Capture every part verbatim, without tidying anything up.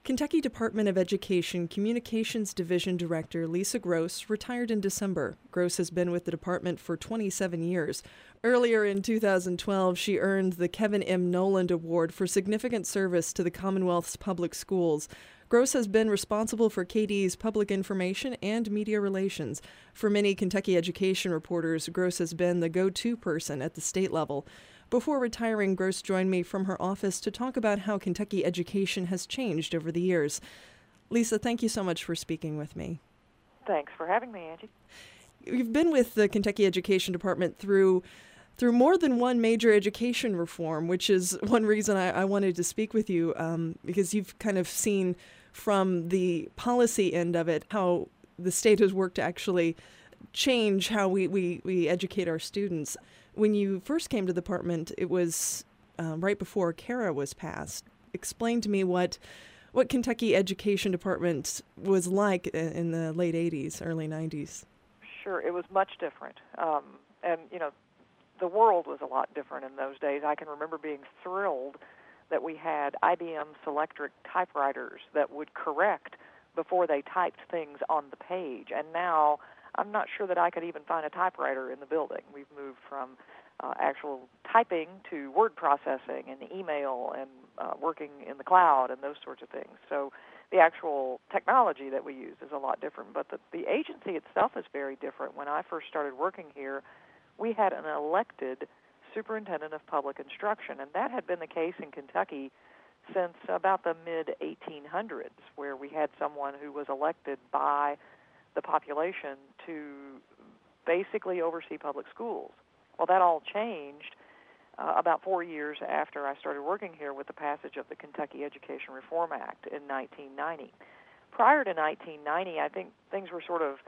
Kentucky Department of Education Communications Division Director Lisa Gross retired in December. Gross has been with the department for twenty-seven years. Earlier in two thousand twelve, she earned the Kevin M. Noland Award for significant service to the Commonwealth's public schools. Gross has been responsible for K D's public information and media relations. For many Kentucky education reporters, Gross has been the go-to person at the state level. Before retiring, Gross joined me from her office to talk about how Kentucky education has changed over the years. Lisa, thank you so much for speaking with me. Thanks for having me, Angie. You've been with the Kentucky Education Department through through more than one major education reform, which is one reason I, I wanted to speak with you, um, because you've kind of seen from the policy end of it how the state has worked to actually change how we, we, we educate our students. When you first came to the department, it was um, right before KARA was passed. Explain to me what what Kentucky Education Department was like in the late eighties, early nineties. Sure, it was much different. Um, and, you know, the world was a lot different in those days. I can remember being thrilled that we had I B M Selectric typewriters that would correct before they typed things on the page. And now I'm not sure that I could even find a typewriter in the building. We've moved from uh, actual typing to word processing and email and uh, working in the cloud and those sorts of things. So the actual technology that we use is a lot different. But the, the agency itself is very different. When I first started working here, we had an elected superintendent of public instruction, and that had been the case in Kentucky since about the mid eighteen hundreds, where we had someone who was elected by the population to basically oversee public schools. Well, that all changed uh, about four years after I started working here with the passage of the Kentucky Education Reform Act in nineteen ninety. Prior to nineteen ninety, I think things were sort of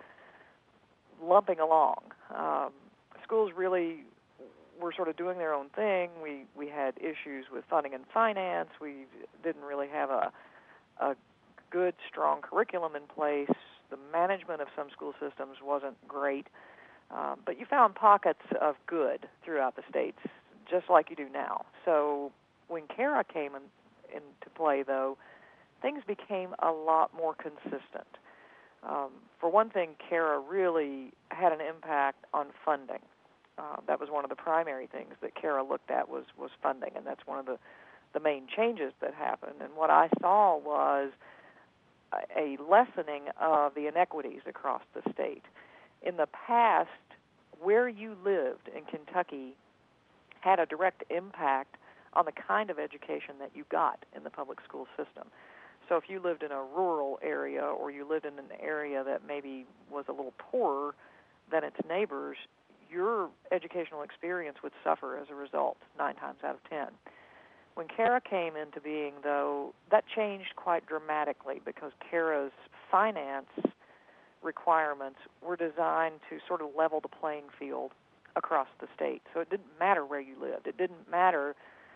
lumping along. Um, schools really were sort of doing their own thing. We we had issues with funding and finance. We didn't really have a, a good, strong curriculum in place. The management of some school systems wasn't great, um, but you found pockets of good throughout the states, just like you do now. So when KARA came in, into play, though, things became a lot more consistent. Um, for one thing, KARA really had an impact on funding. Uh, that was one of the primary things that KARA looked at was, was funding, and that's one of the, the main changes that happened. And what I saw was a lessening of the inequities across the state. In the past, where you lived in Kentucky had a direct impact on the kind of education that you got in the public school system. So if you lived in a rural area or you lived in an area that maybe was a little poorer than its neighbors, your educational experience would suffer as a result, nine times out of ten. When KARA came into being, though, that changed quite dramatically because KARA's finance requirements were designed to sort of level the playing field across the state. So it didn't matter where you lived. It didn't matter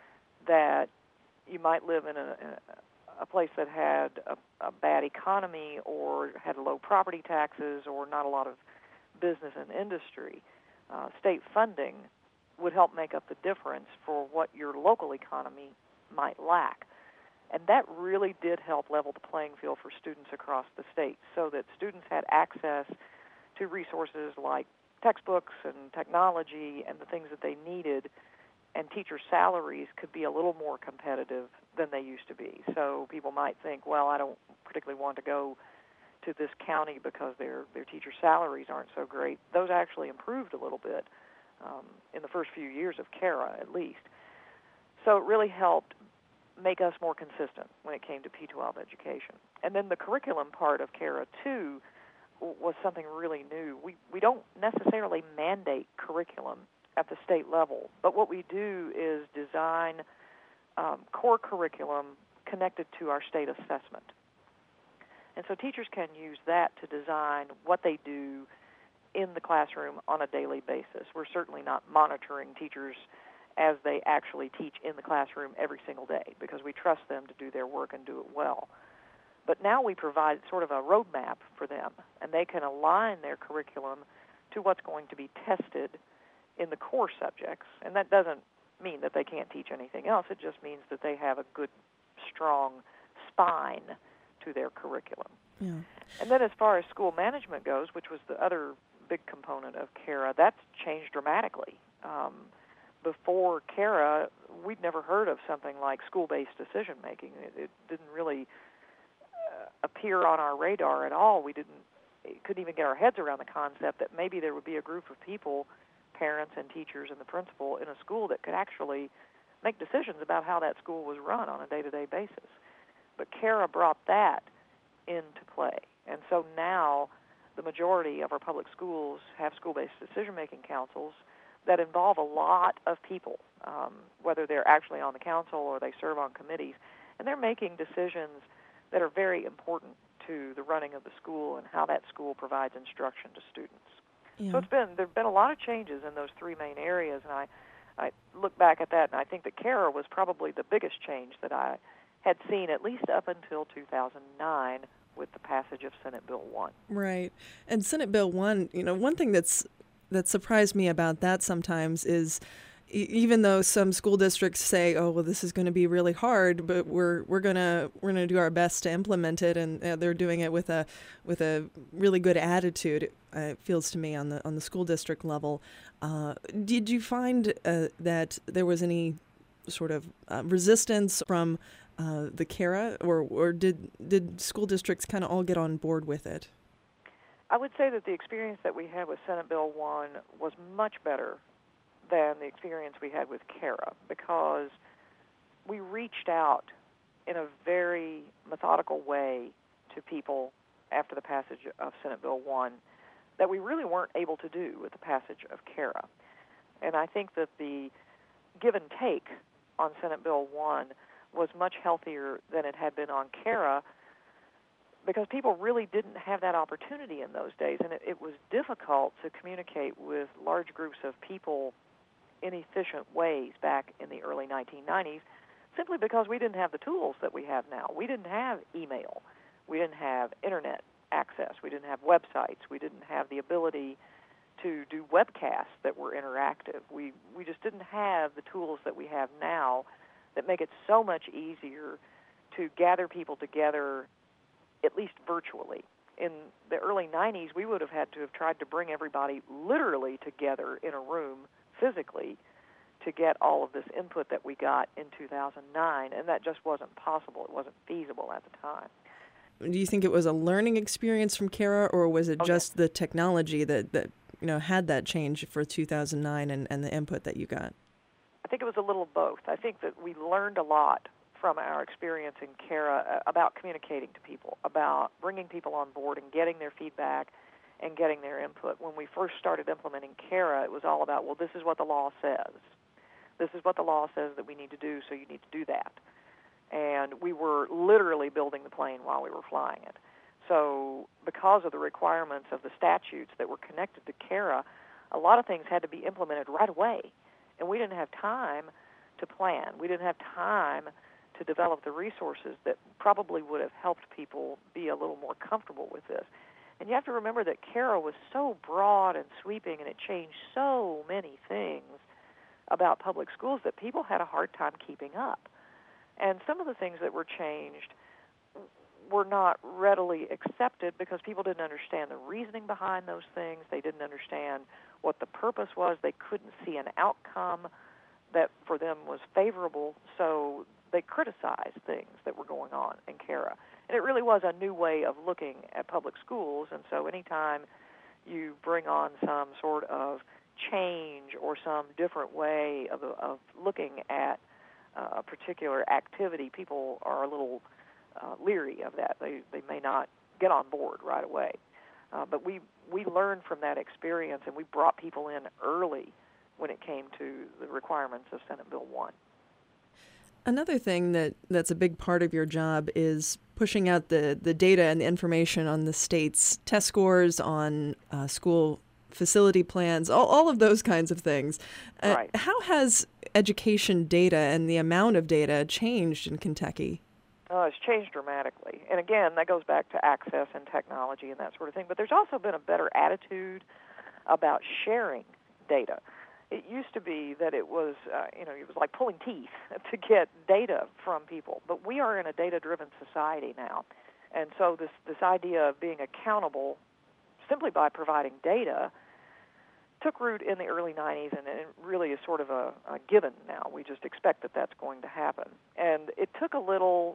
that you might live in a, a place that had a, a bad economy or had low property taxes or not a lot of business and industry. Uh, state funding would help make up the difference for what your local economy might lack. And that really did help level the playing field for students across the state so that students had access to resources like textbooks and technology and the things that they needed, and teacher salaries could be a little more competitive than they used to be. So people might think, well, I don't particularly want to go to this county because their, their teacher salaries aren't so great. Those actually improved a little bit um, in the first few years of KARA, at least. So it really helped make us more consistent when it came to P twelve education. And then the curriculum part of KARA, too, was something really new. We, we don't necessarily mandate curriculum at the state level, but what we do is design um, core curriculum connected to our state assessment. And so teachers can use that to design what they do in the classroom on a daily basis. We're certainly not monitoring teachers as they actually teach in the classroom every single day because we trust them to do their work and do it well. But now we provide sort of a roadmap for them, and they can align their curriculum to what's going to be tested in the core subjects. And that doesn't mean that they can't teach anything else. It just means that they have a good, strong spine to their curriculum. Yeah. And then as far as school management goes, which was the other big component of CARA, that's changed dramatically. Um, before CARA, we'd never heard of something like school-based decision-making. It, it didn't really uh, appear on our radar at all. We didn't, couldn't even get our heads around the concept that maybe there would be a group of people, parents and teachers and the principal, in a school that could actually make decisions about how that school was run on a day-to-day basis. But CARA brought that into play. And so now the majority of our public schools have school-based decision-making councils that involve a lot of people, um, whether they're actually on the council or they serve on committees, and they're making decisions that are very important to the running of the school and how that school provides instruction to students. Yeah. So it's been there have been a lot of changes in those three main areas, and I, I look back at that, and I think that CARA was probably the biggest change that I had seen, at least up until two thousand nine, with the passage of Senate Bill one. Right. And Senate Bill one, you know, one thing that's that surprised me about that sometimes is e- even though some school districts say, "Oh, well, this is going to be really hard," but we're we're gonna we're gonna do our best to implement it, and uh, they're doing it with a with a really good attitude. Uh, it feels to me on the on the school district level. Uh, did you find uh, that there was any sort of uh, resistance from uh, the CARA, or or did did school districts kind of all get on board with it? I would say that the experience that we had with Senate Bill one was much better than the experience we had with CARA, because we reached out in a very methodical way to people after the passage of Senate Bill one that we really weren't able to do with the passage of CARA. And I think that the give and take on Senate Bill one was much healthier than it had been on CARA, because people really didn't have that opportunity in those days, and it, it was difficult to communicate with large groups of people in efficient ways back in the early nineteen nineties, simply because we didn't have the tools that we have now. We didn't have email. We didn't have internet access. We didn't have websites. We didn't have the ability to do webcasts that were interactive. We, we just didn't have the tools that we have now that make it so much easier to gather people together, at least virtually. In the early nineties, we would have had to have tried to bring everybody literally together in a room physically to get all of this input that we got in two thousand nine, and that just wasn't possible. It wasn't feasible at the time. Do you think it was a learning experience from CARA, or was it Oh, just yes. the technology that, that you know had that change for two thousand nine and, and the input that you got? I think it was a little of both. I think that we learned a lot from our experience in CARA about communicating to people, about bringing people on board and getting their feedback and getting their input. When we first started implementing CARA, it was all about, well, this is what the law says. This is what the law says that we need to do, so you need to do that. And we were literally building the plane while we were flying it. So because of the requirements of the statutes that were connected to CARA, a lot of things had to be implemented right away. And we didn't have time to plan. We didn't have time to develop the resources that probably would have helped people be a little more comfortable with this. And you have to remember that CARA was so broad and sweeping, and it changed so many things about public schools that people had a hard time keeping up. And some of the things that were changed were not readily accepted because people didn't understand the reasoning behind those things. They didn't understand what the purpose was. They couldn't see an outcome that for them was favorable, so they criticized things that were going on in CARA. And it really was a new way of looking at public schools, and so anytime you bring on some sort of change or some different way of, of looking at uh, a particular activity, people are a little uh, leery of that. They, they may not get on board right away. Uh, but we, we learned from that experience, and we brought people in early when it came to the requirements of Senate Bill one. Another thing that, that's a big part of your job is pushing out the, the data and the information on the state's test scores, on uh, school facility plans, all, all of those kinds of things. Uh, Right. How has education data and the amount of data changed in Kentucky? Uh, it's changed dramatically. And again, that goes back to access and technology and that sort of thing. But there's also been a better attitude about sharing data. It used to be that it was, uh, you know, it was like pulling teeth to get data from people. But we are in a data-driven society now. And so this, this idea of being accountable simply by providing data took root in the early nineties, and it really is sort of a, a given now. We just expect that that's going to happen. And it took a little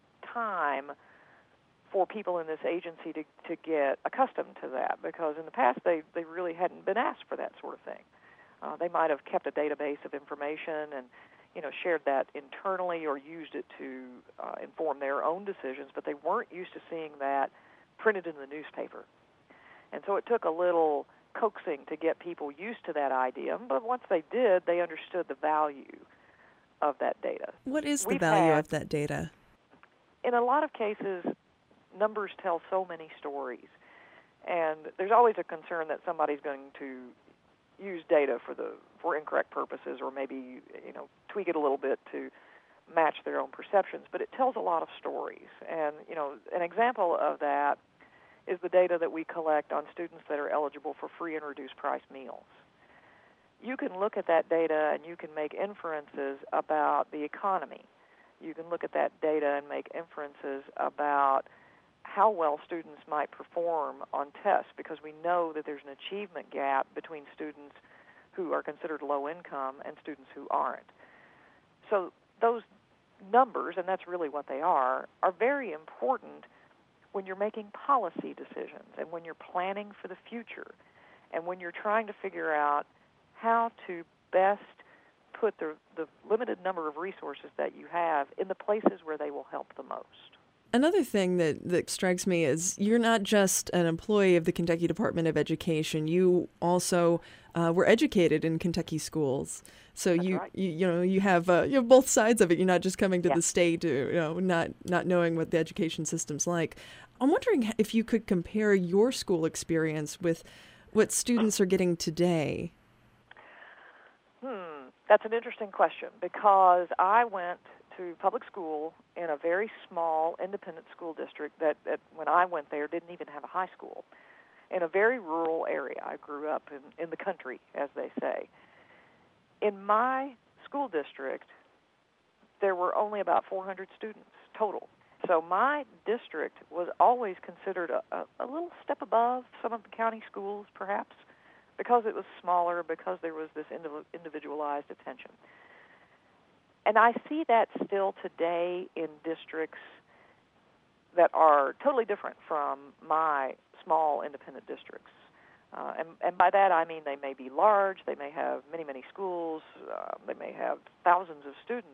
time for people in this agency to, to get accustomed to that, because in the past they, they really hadn't been asked for that sort of thing. Uh, they might have kept a database of information and, you know, shared that internally or used it to uh, inform their own decisions, but they weren't used to seeing that printed in the newspaper. And so it took a little coaxing to get people used to that idea, but once they did, they understood the value of that data. What is the We've value had, of that data? In a lot of cases, numbers tell so many stories, and there's always a concern that somebody's going to use data for the for incorrect purposes, or maybe, you know, tweak it a little bit to match their own perceptions. But it tells a lot of stories, and, you know, an example of that is the data that we collect on students that are eligible for free and reduced price meals. You can look at that data and you can make inferences about the economy. You can look at that data and make inferences about how well students might perform on tests, because we know that there's an achievement gap between students who are considered low income and students who aren't. So those numbers, and that's really what they are, are very important when you're making policy decisions and when you're planning for the future and when you're trying to figure out how to best put the, the limited number of resources that you have in the places where they will help the most. Another thing that, that strikes me is you're not just an employee of the Kentucky Department of Education. You also uh, were educated in Kentucky schools. So That's you, right. you you know you have uh, you have both sides of it. You're not just coming to Yeah. the state, to, you know, not not knowing what the education system's like. I'm wondering if you could compare your school experience with what students are getting today. Hmm, that's an interesting question, because I went to public school in a very small independent school district that, that when I went there didn't even have a high school, in a very rural area. I grew up in, in the country, as they say. In my school district, there were only about four hundred students total. So my district was always considered a, a, a little step above some of the county schools, perhaps, because it was smaller, because there was this individualized attention. And I see that still today in districts that are totally different from my small independent districts. Uh, and, and by that I mean they may be large, they may have many, many schools, uh, they may have thousands of students.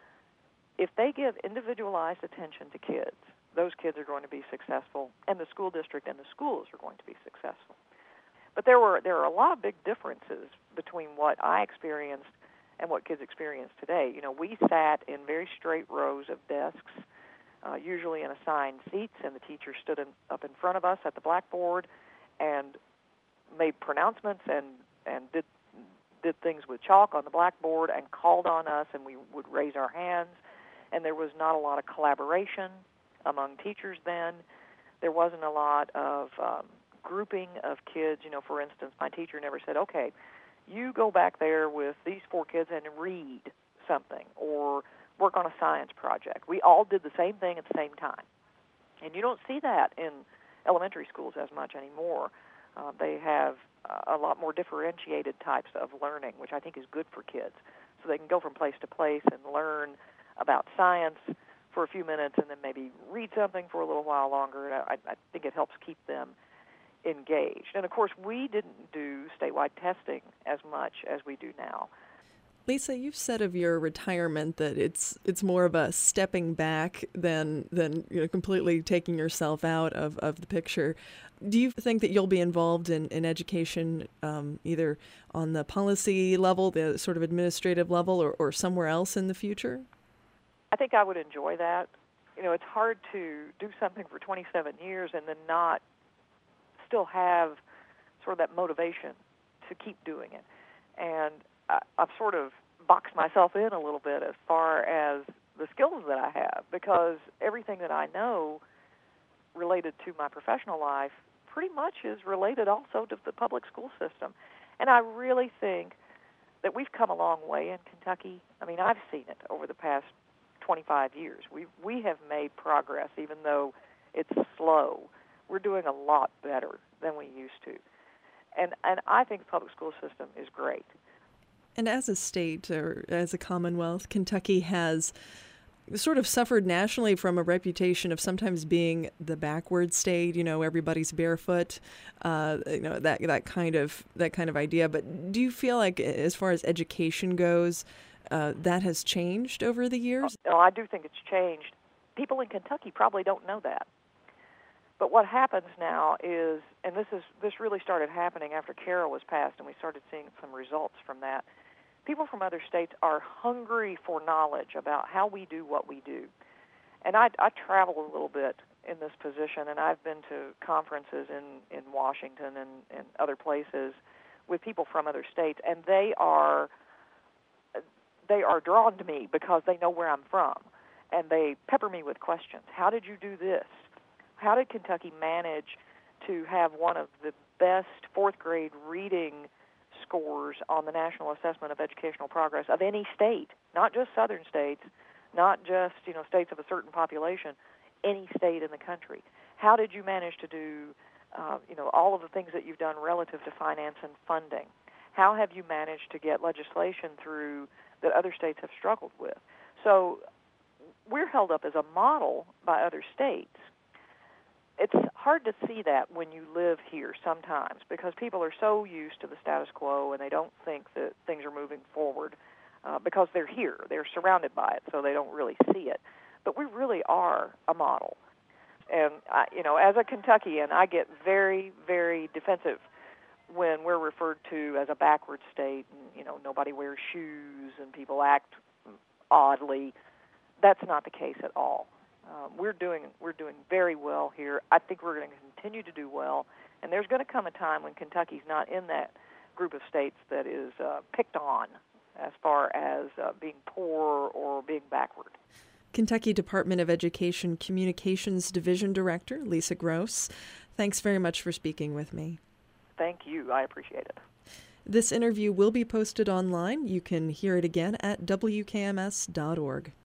If they give individualized attention to kids, those kids are going to be successful, and the school district and the schools are going to be successful. But there were there are a lot of big differences between what I experienced and what kids experience today. You know, we sat in very straight rows of desks, uh, usually in assigned seats, and the teacher stood in, up in front of us at the blackboard and made pronouncements and, and did did things with chalk on the blackboard and called on us, and we would raise our hands. And there was not a lot of collaboration among teachers then. There wasn't a lot of um, grouping of kids. You know, for instance, my teacher never said, okay, you go back there with these four kids and read something or work on a science project. We all did the same thing at the same time. And you don't see that in elementary schools as much anymore. Uh, they have uh, a lot more differentiated types of learning, which I think is good for kids. So they can go from place to place and learn about science for a few minutes and then maybe read something for a little while longer. And I, I think it helps keep them engaged. And, of course, we didn't do statewide testing as much as we do now. Lisa, you've said of your retirement that it's it's more of a stepping back than than you know, completely taking yourself out of, of the picture. Do you think that you'll be involved in, in education um, either on the policy level, the sort of administrative level, or, or somewhere else in the future? I think I would enjoy that. You know, it's hard to do something for twenty-seven years and then not still have sort of that motivation to keep doing it. And I, I've sort of boxed myself in a little bit as far as the skills that I have, because everything that I know related to my professional life pretty much is related also to the public school system. And I really think that we've come a long way in Kentucky. I mean, I've seen it over the past twenty-five years. We we have made progress, even though it's slow. We're doing a lot better than we used to. And and I think the public school system is great. And as a state or as a commonwealth, Kentucky has sort of suffered nationally from a reputation of sometimes being the backward state. You know, everybody's barefoot. Uh, you know, that that kind of that kind of idea. But do you feel like, as far as education goes, uh, that has changed over the years? No, I do think it's changed. People in Kentucky probably don't know that. But what happens now is, and this is this really started happening after Kara was passed, and we started seeing some results from that. People from other states are hungry for knowledge about how we do what we do. And I, I travel a little bit in this position, and I've been to conferences in, in Washington and, and other places with people from other states, and they are they are drawn to me because they know where I'm from, and they pepper me with questions. How did you do this? How did Kentucky manage to have one of the best fourth grade reading scores on the National Assessment of Educational Progress of any state, not just southern states, not just, you know, states of a certain population, any state in the country? How did you manage to do, uh, you know, all of the things that you've done relative to finance and funding? How have you managed to get legislation through that other states have struggled with? So we're held up as a model by other states. It's hard to see that when you live here sometimes, because people are so used to the status quo and they don't think that things are moving forward uh, because they're here. They're surrounded by it, so they don't really see it. But we really are a model. And, I, you know, as a Kentuckian, I get very, very defensive when we're referred to as a backward state and, you know, nobody wears shoes and people act oddly. That's not the case at all. Um, we're doing we're doing very well here. I think we're going to continue to do well, and there's going to come a time when Kentucky's not in that group of states that is uh, picked on as far as uh, being poor or being backward. Kentucky Department of Education Communications Division Director Lisa Gross, thanks very much for speaking with me. Thank you. I appreciate it. This interview will be posted online. You can hear it again at W K M S dot org.